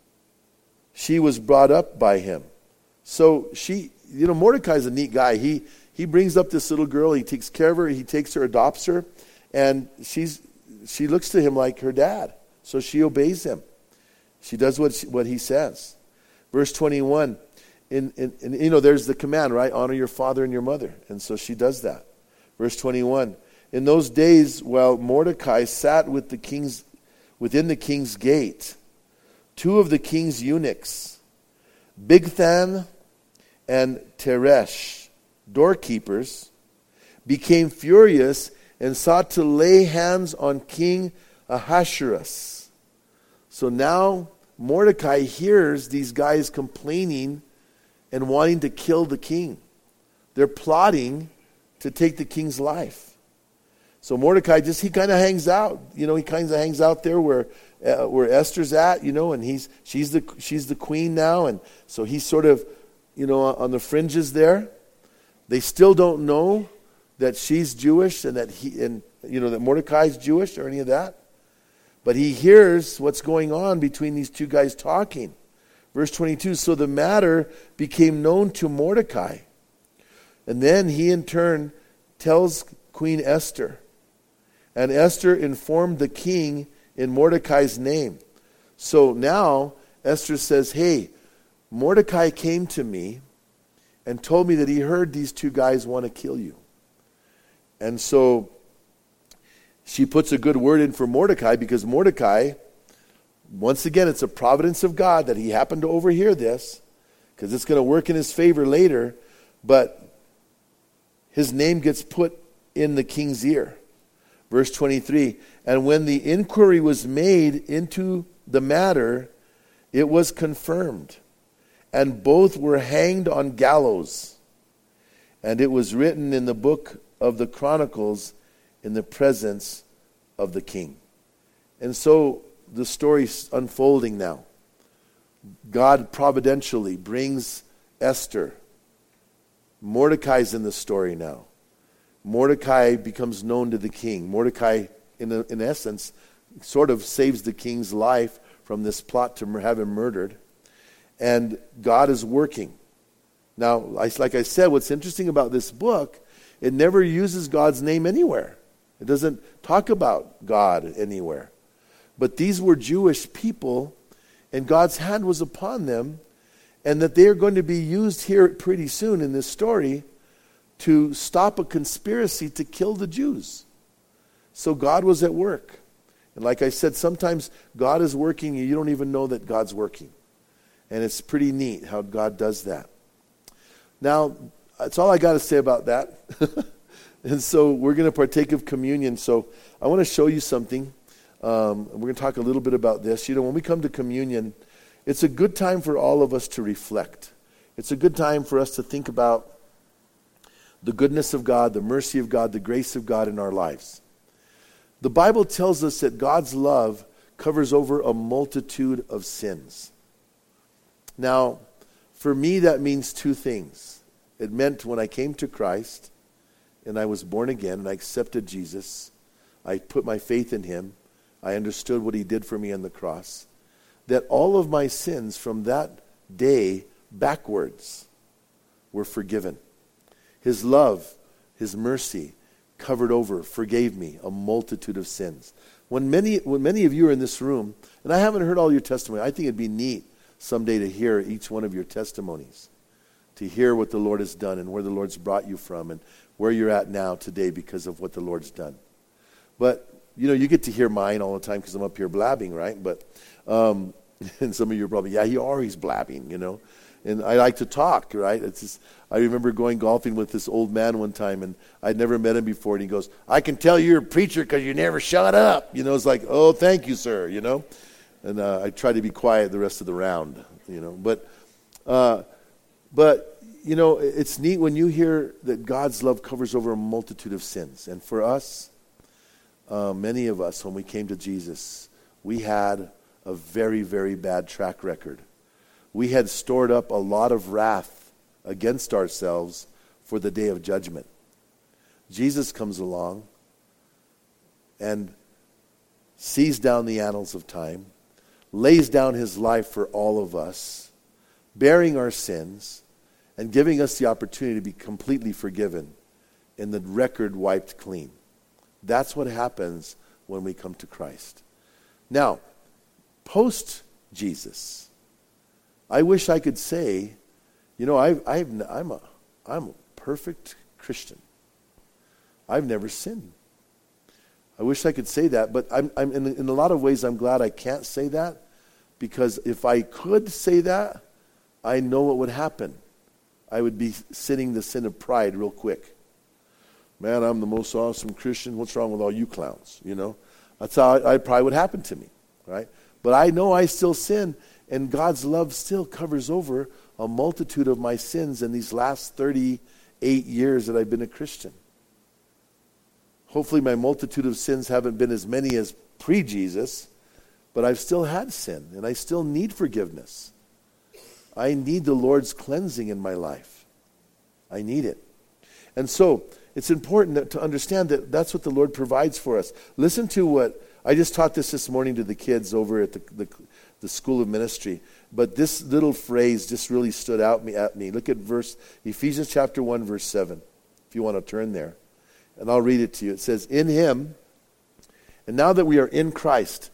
she was brought up by him. So she, you know, Mordecai's a neat guy. He he brings up this little girl. He takes care of her. He takes her, adopts her, and she's she looks to him like her dad. So she obeys him. She does what she, what he says. Verse twenty-one, in, in, in you know, there's the command, right? Honor your father and your mother, and so she does that. Verse twenty-one, in those days, while Mordecai sat with the king's within the king's gate, two of the king's eunuchs, Bigthan and Teresh, doorkeepers, became furious and sought to lay hands on King Ahasuerus. So now Mordecai hears these guys complaining and wanting to kill the king. They're plotting to take the king's life. So Mordecai just, he kind of hangs out. You know, he kind of hangs out there where uh, where Esther's at, you know, and he's she's the she's the queen now, and so he's sort of, you know, on the fringes there. They still don't know that she's Jewish and that he and you know that Mordecai's Jewish or any of that. But he hears what's going on between these two guys talking. Verse twenty-two, so the matter became known to Mordecai. And then he in turn tells Queen Esther. And Esther informed the king in Mordecai's name. So now Esther says, hey, Mordecai came to me and told me that he heard these two guys want to kill you. And so she puts a good word in for Mordecai, because Mordecai, once again, it's a providence of God that he happened to overhear this, because it's going to work in his favor later, but his name gets put in the king's ear. Verse twenty-three, and when the inquiry was made into the matter, it was confirmed, and both were hanged on gallows. And it was written in the book of the Chronicles in the presence of the king. And so the story's unfolding now. God providentially brings Esther. Mordecai's in the story now. Mordecai becomes known to the king. Mordecai, in, a, in essence, sort of saves the king's life from this plot to have him murdered. And God is working. Now, like I said, what's interesting about this book, it never uses God's name anywhere. It doesn't talk about God anywhere. But these were Jewish people, and God's hand was upon them, and that they are going to be used here pretty soon in this story to stop a conspiracy to kill the Jews. So God was at work. And like I said, sometimes God is working and you don't even know that God's working. And it's pretty neat how God does that. Now, that's all I got to say about that. And so we're going to partake of communion. So I want to show you something. Um, we're going to talk a little bit about this. You know, when we come to communion, it's a good time for all of us to reflect. It's a good time for us to think about the goodness of God, the mercy of God, the grace of God in our lives. The Bible tells us that God's love covers over a multitude of sins. Now, for me, that means two things. It meant when I came to Christ and I was born again and I accepted Jesus, I put my faith in him, I understood what he did for me on the cross, that all of my sins from that day backwards were forgiven. His love, his mercy covered over, forgave me a multitude of sins. When many, when many of you are in this room, and I haven't heard all your testimony, I think it'd be neat someday to hear each one of your testimonies, to hear what the Lord has done and where the Lord's brought you from and where you're at now today because of what the Lord's done. But, you know, you get to hear mine all the time because I'm up here blabbing, right? But, um, and some of you are probably, yeah, you are, he's blabbing, you know. And I like to talk, right? It's just, I remember going golfing with this old man one time, and I'd never met him before, and he goes, I can tell you're a preacher because you never shut up. You know, it's like, oh, thank you, sir, you know. And uh, I try to be quiet the rest of the round, you know. But, uh, but you know, it's neat when you hear that God's love covers over a multitude of sins. And for us, uh, many of us, when we came to Jesus, we had a very, very bad track record. We had stored up a lot of wrath against ourselves for the day of judgment. Jesus comes along and sees down the annals of time, lays down his life for all of us, bearing our sins, and giving us the opportunity to be completely forgiven and the record wiped clean. That's what happens when we come to Christ. Now, post-Jesus, I wish I could say, you know, I've, I've, I'm a, I'm a perfect Christian. I've never sinned. I wish I could say that, but I'm, I'm in, in a lot of ways I'm glad I can't say that, because if I could say that, I know what would happen. I would be sinning the sin of pride real quick. Man, I'm the most awesome Christian. What's wrong with all you clowns? You know, that's how I, I probably would happen to me, right? But I know I still sin, and God's love still covers over a multitude of my sins in these last thirty-eight years that I've been a Christian. Hopefully my multitude of sins haven't been as many as pre-Jesus, but I've still had sin, and I still need forgiveness. I need the Lord's cleansing in my life. I need it. And so, it's important that, to understand that that's what the Lord provides for us. Listen to what, I just taught this this morning to the kids over at the, the, the School of Ministry, but this little phrase just really stood out me, at me. Look at verse, Ephesians chapter one, verse seven, if you want to turn there. And I'll read it to you. It says, in him, and now that we are in Christ,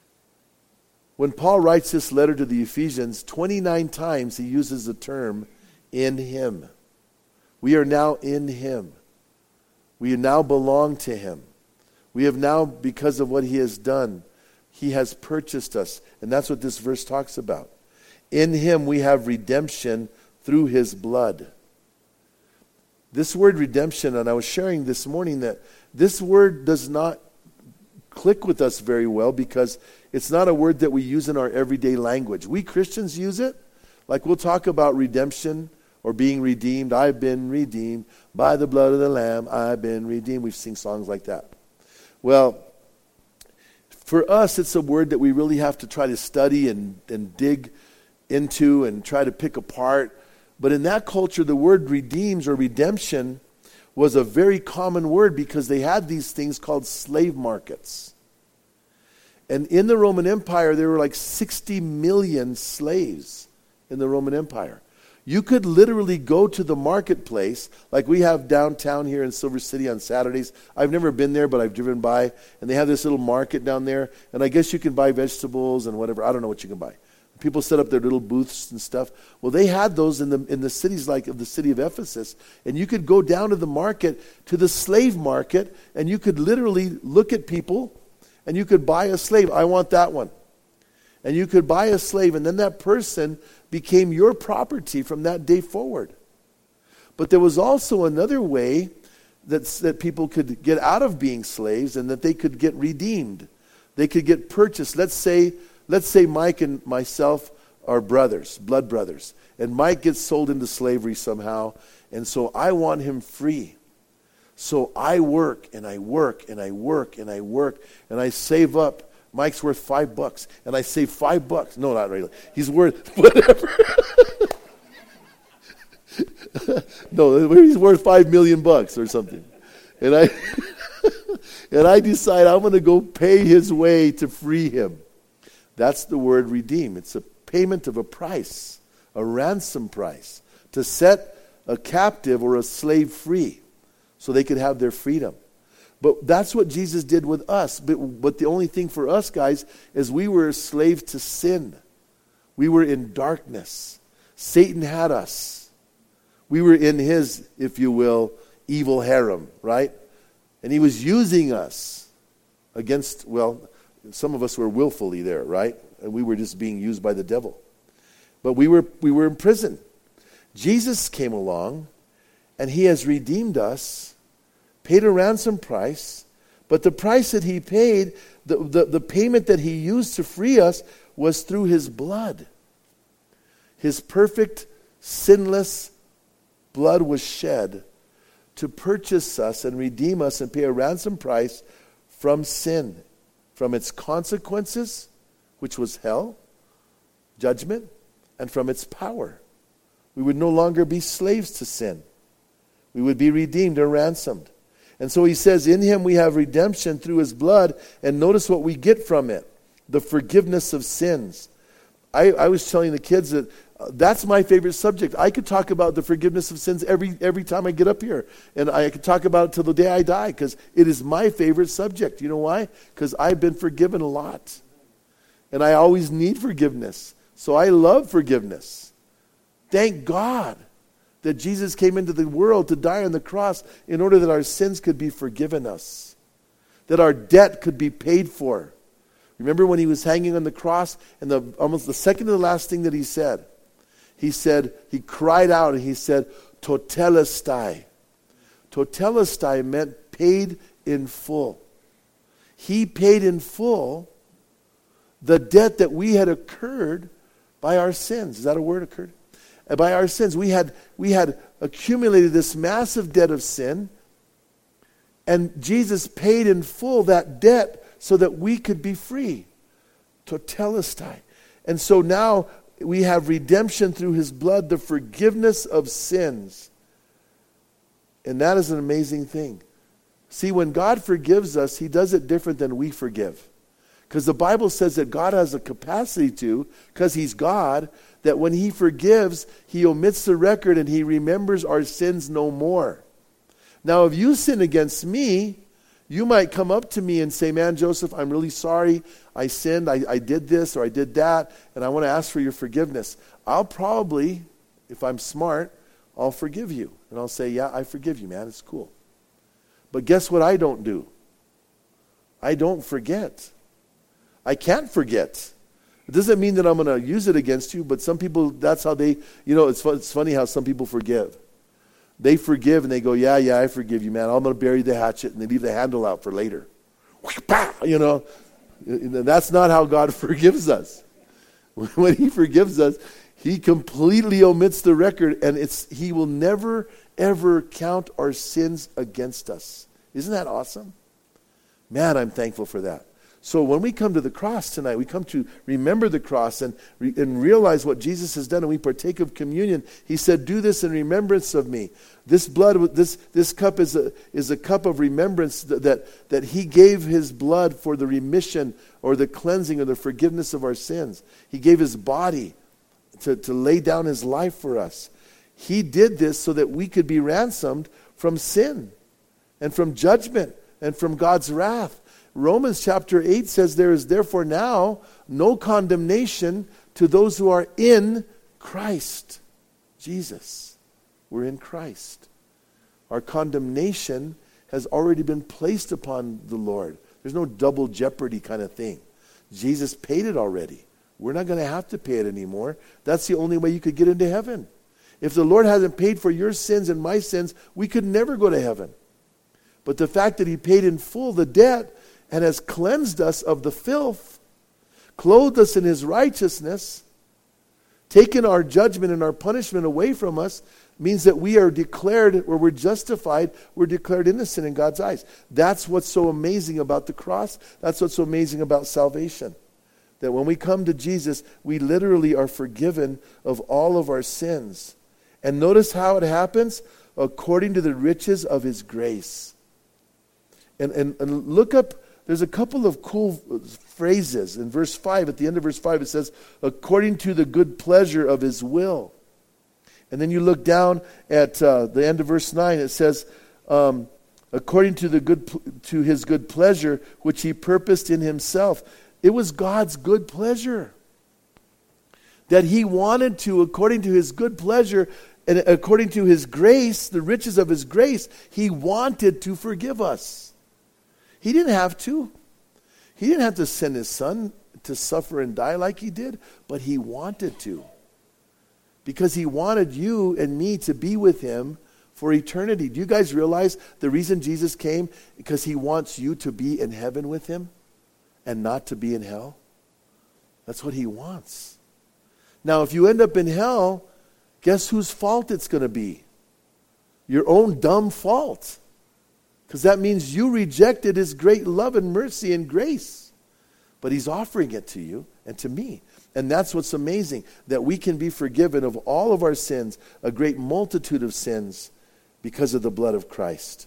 when Paul writes this letter to the Ephesians, twenty-nine times he uses the term, in him. We are now in him. We now belong to him. We have now, because of what he has done, he has purchased us. And that's what this verse talks about. In him we have redemption through his blood. This word redemption, and I was sharing this morning that this word does not click with us very well because it's not a word that we use in our everyday language. We Christians use it. Like we'll talk about redemption or being redeemed. I've been redeemed by the blood of the Lamb. I've been redeemed. We sing songs like that. Well, for us, it's a word that we really have to try to study and, and dig into and try to pick apart. But in that culture, the word redeems or redemption was a very common word because they had these things called slave markets. And in the Roman Empire, there were like sixty million slaves in the Roman Empire. You could literally go to the marketplace, like we have downtown here in Silver City on Saturdays. I've never been there, but I've driven by, and they have this little market down there, and I guess you can buy vegetables and whatever. I don't know what you can buy. People set up their little booths and stuff. Well, they had those in the in the cities like of the city of Ephesus, and you could go down to the market, to the slave market, and you could literally look at people, and you could buy a slave. I want that one. And you could buy a slave, and then that person became your property from that day forward. But there was also another way that, that people could get out of being slaves and that they could get redeemed. They could get purchased. Let's say, let's say Mike and myself are brothers, blood brothers. And Mike gets sold into slavery somehow, and so I want him free. So I work, and I work, and I work, and I work, and I save up. Mike's worth five bucks, and I save five bucks. No, not really. He's worth whatever. No, he's worth five million bucks or something. And I and I decide I'm going to go pay his way to free him. That's the word redeem. It's a payment of a price, a ransom price, to set a captive or a slave free so they could have their freedom. But that's what Jesus did with us. But, but the only thing for us, guys, is we were slaves to sin. We were in darkness. Satan had us. We were in his, if you will, evil harem, right? And he was using us against, well, some of us were willfully there, right? And we were just being used by the devil. But we were we were in prison. Jesus came along, and he has redeemed us, paid a ransom price, but the price that he paid, the, the, the payment that he used to free us was through his blood. His perfect, sinless blood was shed to purchase us and redeem us and pay a ransom price from sin, from its consequences, which was hell, judgment, and from its power. We would no longer be slaves to sin. We would be redeemed or ransomed. And so he says, in him we have redemption through his blood. And notice what we get from it. The forgiveness of sins. I, I was telling the kids that uh, that's my favorite subject. I could talk about the forgiveness of sins every every time I get up here. And I could talk about it till the day I die because it is my favorite subject. You know why? Because I've been forgiven a lot. And I always need forgiveness. So I love forgiveness. Thank God that Jesus came into the world to die on the cross in order that our sins could be forgiven us, that our debt could be paid for. Remember when he was hanging on the cross, and the almost the second to the last thing that he said, he said, he cried out and he said, Totelestai. Totelestai meant paid in full. He paid in full the debt that we had incurred by our sins. Is that a word, occurred? By our sins. We had, we had accumulated this massive debt of sin, and Jesus paid in full that debt so that we could be free. Totelestai. And so now we have redemption through his blood, the forgiveness of sins. And that is an amazing thing. See, when God forgives us, he does it different than we forgive. Because the Bible says that God has a capacity to, because he's God, that when he forgives, he omits the record and he remembers our sins no more. Now, if you sin against me, you might come up to me and say, man, Joseph, I'm really sorry. I sinned. I, I did this or I did that, and I want to ask for your forgiveness. I'll probably, if I'm smart, I'll forgive you. And I'll say, yeah, I forgive you, man. It's cool. But guess what I don't do? I don't forget. I can't forget. It doesn't mean that I'm going to use it against you, but some people, that's how they, you know, it's, it's funny how some people forgive. They forgive and they go, yeah, yeah, I forgive you, man. I'm going to bury the hatchet, and they leave the handle out for later. You know, that's not how God forgives us. When he forgives us, he completely omits the record, and it's he will never, ever count our sins against us. Isn't that awesome? Man, I'm thankful for that. So when we come to the cross tonight, we come to remember the cross and, re- and realize what Jesus has done, and we partake of communion. He said, do this in remembrance of me. This blood, this, this cup is a, is a cup of remembrance that, that, that he gave his blood for the remission or the cleansing or the forgiveness of our sins. He gave his body to, to lay down his life for us. He did this so that we could be ransomed from sin and from judgment and from God's wrath. Romans chapter eight says, there is therefore now no condemnation to those who are in Christ Jesus. We're in Christ. Our condemnation has already been placed upon the Lord. There's no double jeopardy kind of thing. Jesus paid it already. We're not going to have to pay it anymore. That's the only way you could get into heaven. If the Lord hasn't paid for your sins and my sins, we could never go to heaven. But the fact that he paid in full the debt and has cleansed us of the filth, clothed us in his righteousness, taken our judgment and our punishment away from us, means that we are declared, or we're justified, we're declared innocent in God's eyes. That's what's so amazing about the cross. That's what's so amazing about salvation. That when we come to Jesus, we literally are forgiven of all of our sins. And notice how it happens? According to the riches of his grace. And, and, and look up, there's a couple of cool phrases. In verse five, at the end of verse five, it says, according to the good pleasure of his will. And then you look down at uh, the end of verse nine, it says, um, according to the good to his good pleasure, which he purposed in himself. It was God's good pleasure. That he wanted to, according to his good pleasure, and according to his grace, the riches of his grace, he wanted to forgive us. He didn't have to. He didn't have to send his son to suffer and die like he did, but he wanted to. Because he wanted you and me to be with him for eternity. Do you guys realize the reason Jesus came? Because he wants you to be in heaven with him and not to be in hell. That's what he wants. Now, if you end up in hell, guess whose fault it's going to be? Your own dumb fault. Because that means you rejected his great love and mercy and grace. But he's offering it to you and to me. And that's what's amazing, that we can be forgiven of all of our sins, a great multitude of sins, because of the blood of Christ.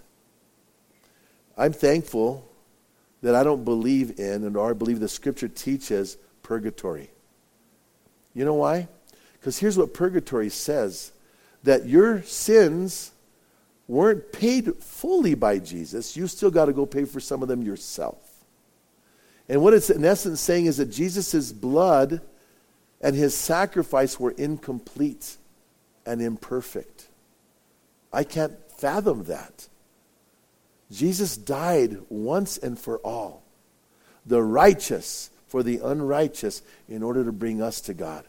I'm thankful that I don't believe in, and or I believe the Scripture teaches, purgatory. You know why? Because here's what purgatory says, that your sins weren't paid fully by Jesus. You still got to go pay for some of them yourself. And what it's in essence saying is that Jesus' blood and his sacrifice were incomplete and imperfect. I can't fathom that. Jesus died once and for all, the righteous for the unrighteous, in order to bring us to God.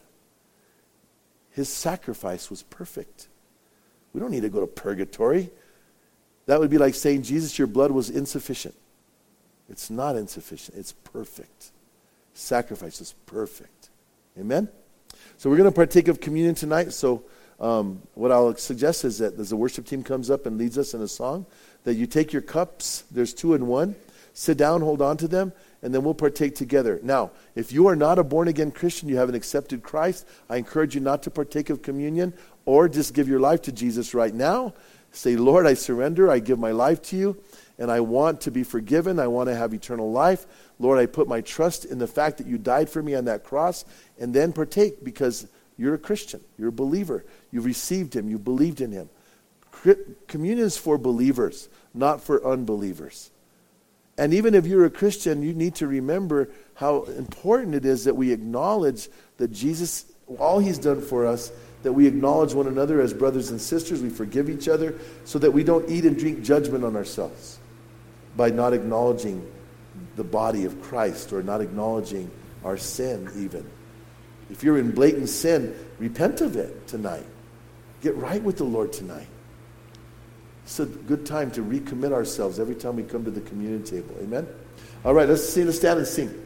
His sacrifice was perfect. We don't need to go to purgatory. That would be like saying, Jesus, your blood was insufficient. It's not insufficient. It's perfect. Sacrifice is perfect. Amen? So we're going to partake of communion tonight. So um, what I'll suggest is that as the worship team comes up and leads us in a song, that you take your cups, there's two in one, sit down, hold on to them, and then we'll partake together. Now, if you are not a born-again Christian, you haven't accepted Christ, I encourage you not to partake of communion, or just give your life to Jesus right now. Say, Lord, I surrender, I give my life to you, and I want to be forgiven, I want to have eternal life. Lord, I put my trust in the fact that you died for me on that cross, and then partake because you're a Christian, you're a believer. You've received him, you believed in him. Communion is for believers, not for unbelievers. And even if you're a Christian, you need to remember how important it is that we acknowledge that Jesus, all he's done for us, that we acknowledge one another as brothers and sisters, we forgive each other, so that we don't eat and drink judgment on ourselves by not acknowledging the body of Christ or not acknowledging our sin even. If you're in blatant sin, repent of it tonight. Get right with the Lord tonight. It's a good time to recommit ourselves every time we come to the communion table. Amen? All right, let's sing, let's stand and sing.